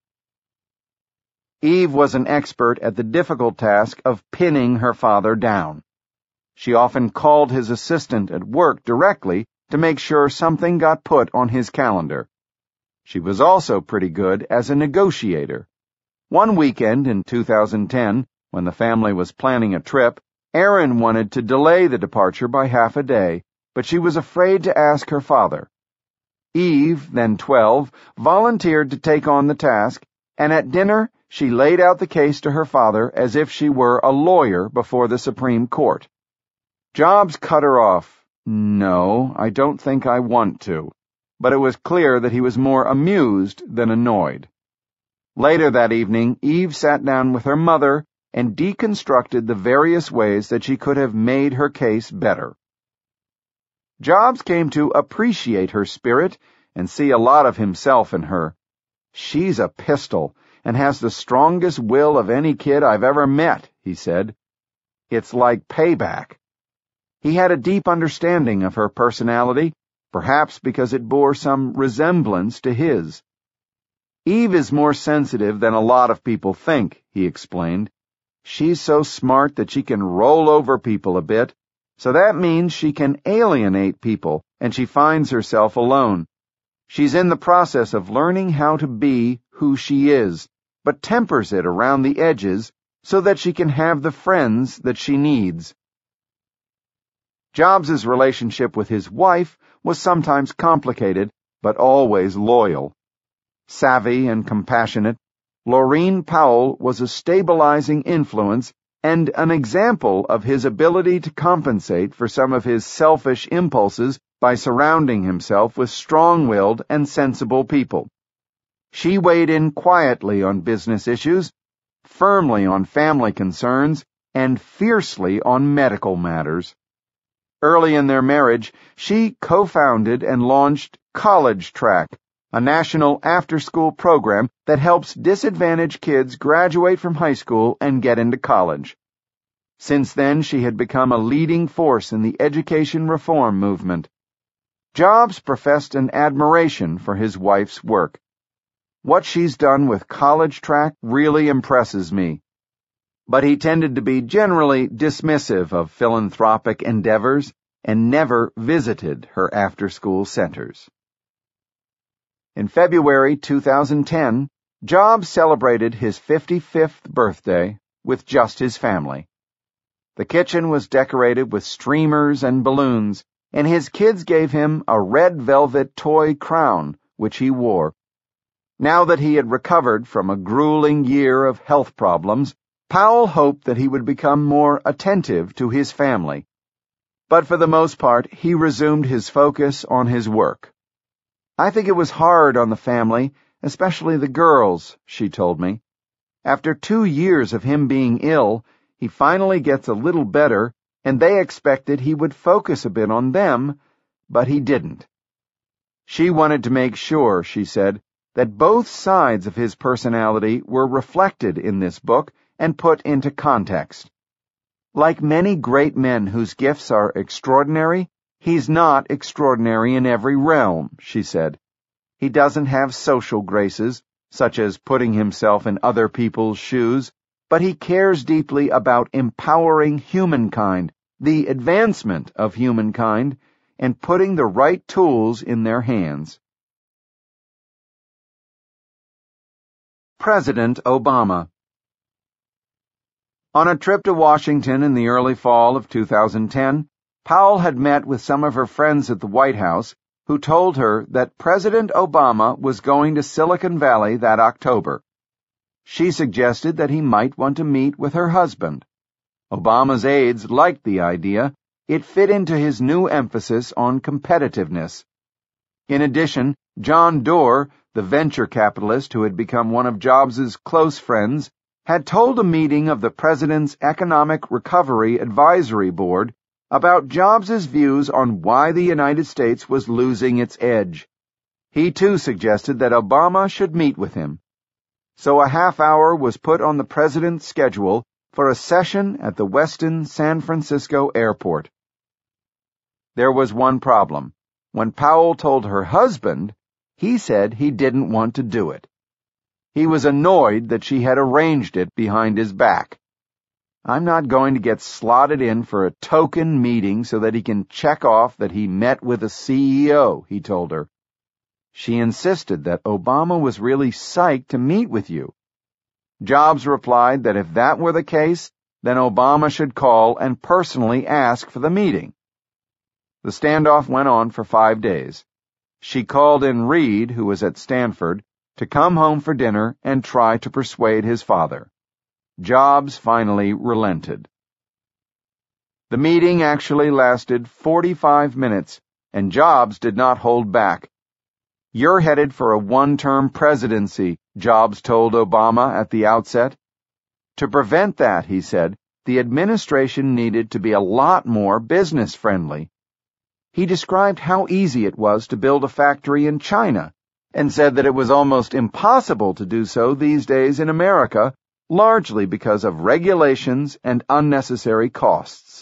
Eve was an expert at the difficult task of pinning her father down. She often called his assistant at work directly to make sure something got put on his calendar. She was also pretty good as a negotiator. One weekend in 2010, when the family was planning a trip, Aaron wanted to delay the departure by half a day, but she was afraid to ask her father. Eve, then 12, volunteered to take on the task, and at dinner she laid out the case to her father as if she were a lawyer before the Supreme Court. Jobs cut her off. "No, I don't think I want to," but it was clear that he was more amused than annoyed. Later that evening, Eve sat down with her mother and deconstructed the various ways that she could have made her case better. Jobs came to appreciate her spirit and see a lot of himself in her. "She's a pistol and has the strongest will of any kid I've ever met," he said. "It's like payback." He had a deep understanding of her personality, perhaps because it bore some resemblance to his. "Eve is more sensitive than a lot of people think," he explained. "She's so smart that she can roll over people a bit, so that means she can alienate people, and she finds herself alone. She's in the process of learning how to be who she is, but tempers it around the edges so that she can have the friends that she needs." Jobs's relationship with his wife was sometimes complicated, but always loyal. Savvy and compassionate, Laureen Powell was a stabilizing influence and an example of his ability to compensate for some of his selfish impulses by surrounding himself with strong-willed and sensible people. She weighed in quietly on business issues, firmly on family concerns, and fiercely on medical matters. Early in their marriage, she co-founded and launched College Track, a national after-school program that helps disadvantaged kids graduate from high school and get into college. Since then, she had become a leading force in the education reform movement. Jobs professed an admiration for his wife's work. "What she's done with College Track really impresses me." But he tended to be generally dismissive of philanthropic endeavors and never visited her after-school centers. In February 2010, Jobs celebrated his 55th birthday with just his family. The kitchen was decorated with streamers and balloons, and his kids gave him a red velvet toy crown, which he wore. Now that he had recovered from a grueling year of health problems, Powell hoped that he would become more attentive to his family. But for the most part, he resumed his focus on his work. "I think it was hard on the family, especially the girls," she told me. "After 2 years of him being ill, he finally gets a little better, and they expected he would focus a bit on them, but he didn't." She wanted to make sure, she said, that both sides of his personality were reflected in this book and put into context. Like many great men whose gifts are extraordinary, he's not extraordinary in every realm, she said. He doesn't have social graces, such as putting himself in other people's shoes, but he cares deeply about empowering humankind, the advancement of humankind, and putting the right tools in their hands. President Obama. On a trip to Washington in the early fall of 2010, Powell had met with some of her friends at the White House who told her that President Obama was going to Silicon Valley that October. She suggested that he might want to meet with her husband. Obama's aides liked the idea. It fit into his new emphasis on competitiveness. In addition, John Doerr, the venture capitalist who had become one of Jobs' close friends, had told a meeting of the President's Economic Recovery Advisory Board about Jobs' views on why the United States was losing its edge. He too suggested that Obama should meet with him. So a half hour was put on the President's schedule for a session at the Westin San Francisco Airport. There was one problem. When Powell told her husband, he said he didn't want to do it. He was annoyed that she had arranged it behind his back. "I'm not going to get slotted in for a token meeting so that he can check off that he met with a CEO, he told her. She insisted that Obama was really psyched to meet with you. Jobs replied that if that were the case, then Obama should call and personally ask for the meeting. The standoff went on for 5 days. She called in Reed, who was at Stanford, to come home for dinner and try to persuade his father. Jobs finally relented. The meeting actually lasted 45 minutes, and Jobs did not hold back. "You're headed for a one-term presidency," Jobs told Obama at the outset. To prevent that, he said, the administration needed to be a lot more business-friendly. He described how easy it was to build a factory in China, and said that it was almost impossible to do so these days in America, largely because of regulations and unnecessary costs.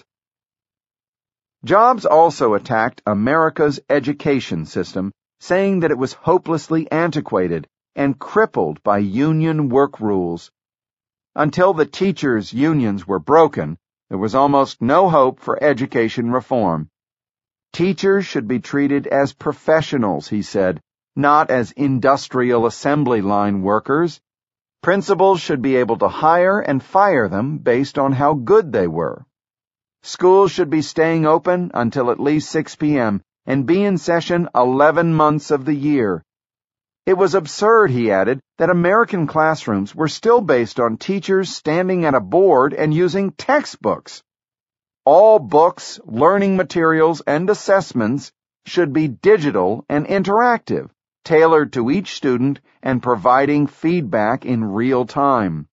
Jobs also attacked America's education system, saying that it was hopelessly antiquated and crippled by union work rules. Until the teachers' unions were broken, there was almost no hope for education reform. Teachers should be treated as professionals, he said, not as industrial assembly line workers. Principals should be able to hire and fire them based on how good they were. Schools should be staying open until at least 6 p.m. and be in session 11 months of the year. It was absurd, he added, that American classrooms were still based on teachers standing at a board and using textbooks. All books, learning materials, and assessments should be digital and interactive, tailored to each student and providing feedback in real time.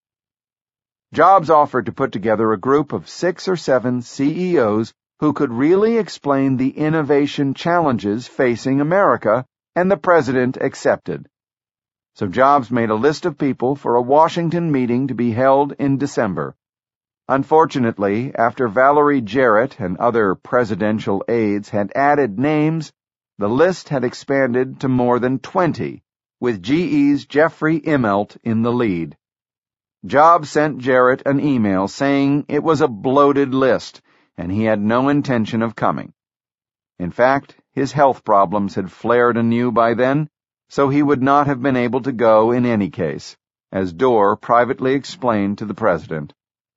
Jobs offered to put together a group of 6 or 7 CEOs who could really explain the innovation challenges facing America, and the president accepted. So Jobs made a list of people for a Washington meeting to be held in December. Unfortunately, after Valerie Jarrett and other presidential aides had added names, the list had expanded to more than 20, with GE's Jeffrey Immelt in the lead. Jobs sent Jarrett an email saying it was a bloated list, and he had no intention of coming. In fact, his health problems had flared anew by then, so he would not have been able to go in any case, as Doerr privately explained to the president.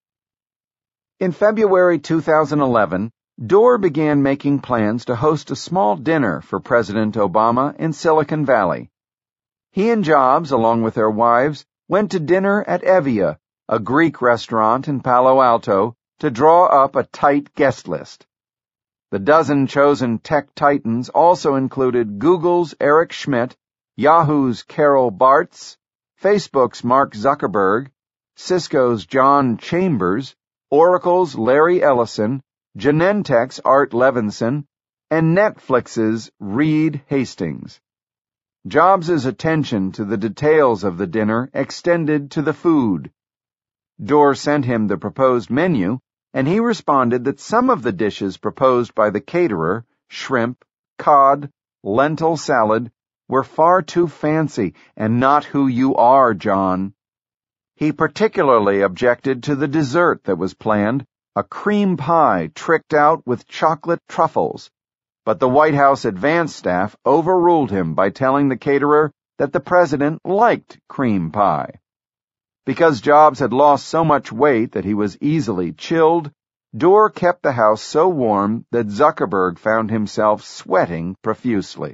In February 2011, Doerr began making plans to host a small dinner for President Obama in Silicon Valley. He and Jobs, along with their wives, went to dinner at Evia, a Greek restaurant in Palo Alto, to draw up a tight guest list. The dozen chosen tech titans also included Google's Eric Schmidt, Yahoo's Carol Bartz, Facebook's Mark Zuckerberg, Cisco's John Chambers, Oracle's Larry Ellison, Genentech's Art Levinson, and Netflix's Reed Hastings. Jobs' attention to the details of the dinner extended to the food. Doerr sent him the proposed menu, and he responded that some of the dishes proposed by the caterer, shrimp, cod, lentil salad, were far too fancy and not who you are, John. He particularly objected to the dessert that was planned, a cream pie tricked out with chocolate truffles. But the White House advance staff overruled him by telling the caterer that the president liked cream pie. Because Jobs had lost so much weight that he was easily chilled, Doerr kept the house so warm that Zuckerberg found himself sweating profusely.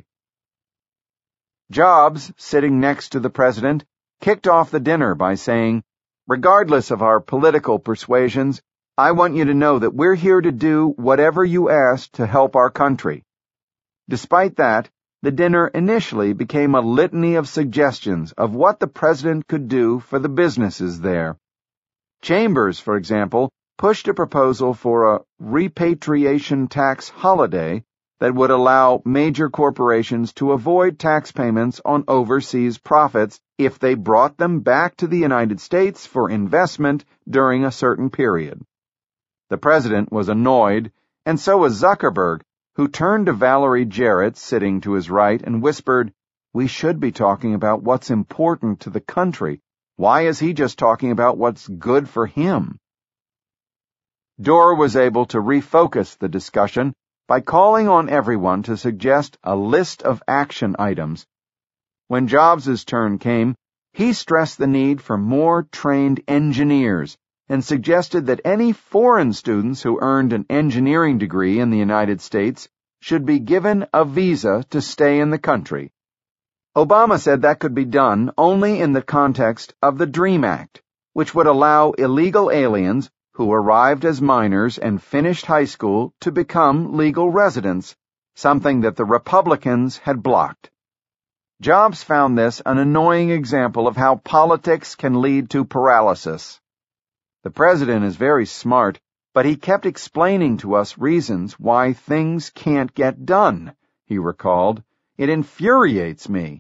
Jobs, sitting next to the president, kicked off the dinner by saying, "Regardless of our political persuasions, I want you to know that we're here to do whatever you ask to help our country." Despite that, the dinner initially became a litany of suggestions of what the president could do for the businesses there. Chambers, for example, pushed a proposal for a repatriation tax holiday that would allow major corporations to avoid tax payments on overseas profits if they brought them back to the United States for investment during a certain period. The president was annoyed, and so was Zuckerberg, who turned to Valerie Jarrett, sitting to his right, and whispered, "We should be talking about what's important to the country. Why is he just talking about what's good for him?" Doerr was able to refocus the discussion by calling on everyone to suggest a list of action items. When Jobs' turn came, he stressed the need for more trained engineers and suggested that any foreign students who earned an engineering degree in the United States should be given a visa to stay in the country. Obama said that could be done only in the context of the DREAM Act, which would allow illegal aliens who arrived as minors and finished high school to become legal residents, something that the Republicans had blocked. Jobs found this an annoying example of how politics can lead to paralysis. "The president is very smart, but he kept explaining to us reasons why things can't get done," he recalled. "It infuriates me."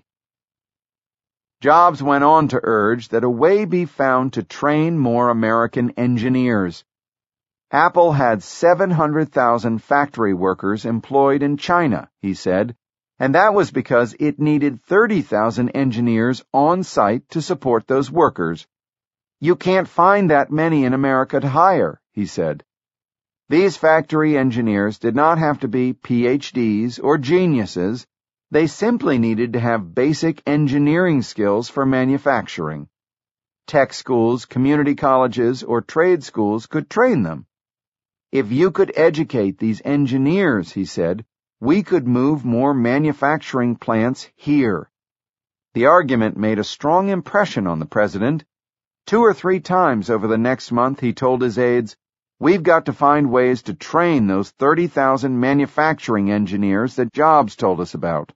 Jobs went on to urge that a way be found to train more American engineers. Apple had 700,000 factory workers employed in China, he said, and that was because it needed 30,000 engineers on site to support those workers. "You can't find that many in America to hire," he said. These factory engineers did not have to be PhDs or geniuses. They simply needed to have basic engineering skills for manufacturing. Tech schools, community colleges, or trade schools could train them. "If you could educate these engineers," he said, "we could move more manufacturing plants here." The argument made a strong impression on the president. 2 or 3 times over the next month he told his aides, "We've got to find ways to train those 30,000 manufacturing engineers that Jobs told us about."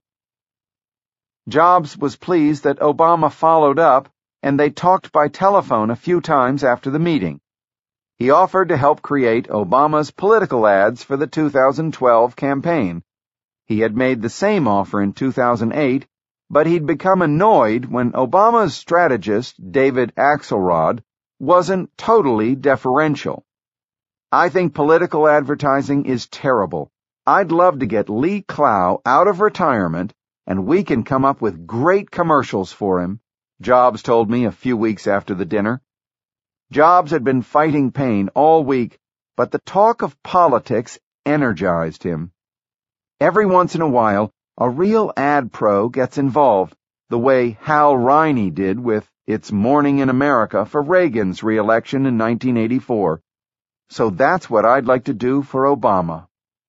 Jobs was pleased that Obama followed up, and they talked by telephone a few times after the meeting. He offered to help create Obama's political ads for the 2012 campaign. He had made the same offer in 2008, but he'd become annoyed when Obama's strategist, David Axelrod, wasn't totally deferential. "I think political advertising is terrible. I'd love to get Lee Clow out of retirement, and we can come up with great commercials for him," Jobs told me a few weeks after the dinner. Jobs had been fighting pain all week, but the talk of politics energized him. Every once in a while, a real ad pro gets involved, the way Hal Riney did with It's Morning in America for Reagan's re-election in 1984. So that's what I'd like to do for Obama.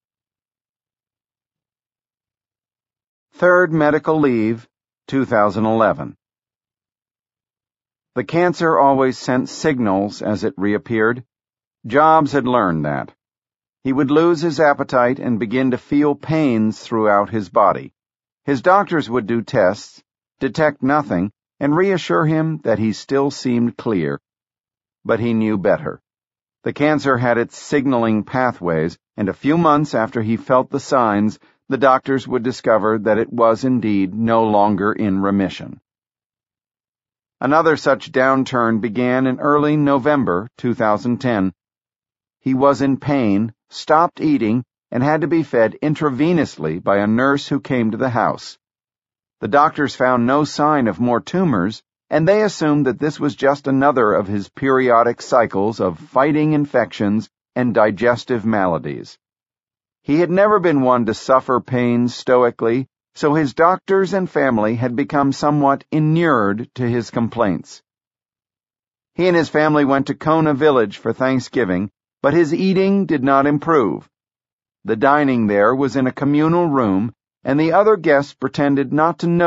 Third medical leave, 2011. The cancer always sent signals as it reappeared. Jobs had learned that. He would lose his appetite and begin to feel pains throughout his body. His doctors would do tests, detect nothing, and reassure him that he still seemed clear. But he knew better. The cancer had its signaling pathways, and a few months after he felt the signs, the doctors would discover that it was indeed no longer in remission. Another such downturn began in early November 2010. He was in pain, stopped eating, and had to be fed intravenously by a nurse who came to the house. The doctors found no sign of more tumors, and they assumed that this was just another of his periodic cycles of fighting infections and digestive maladies. He had never been one to suffer pain stoically, so his doctors and family had become somewhat inured to his complaints. He and his family went to Kona Village for Thanksgiving, but his eating did not improve. The dining there was in a communal room, and the other guests pretended not to know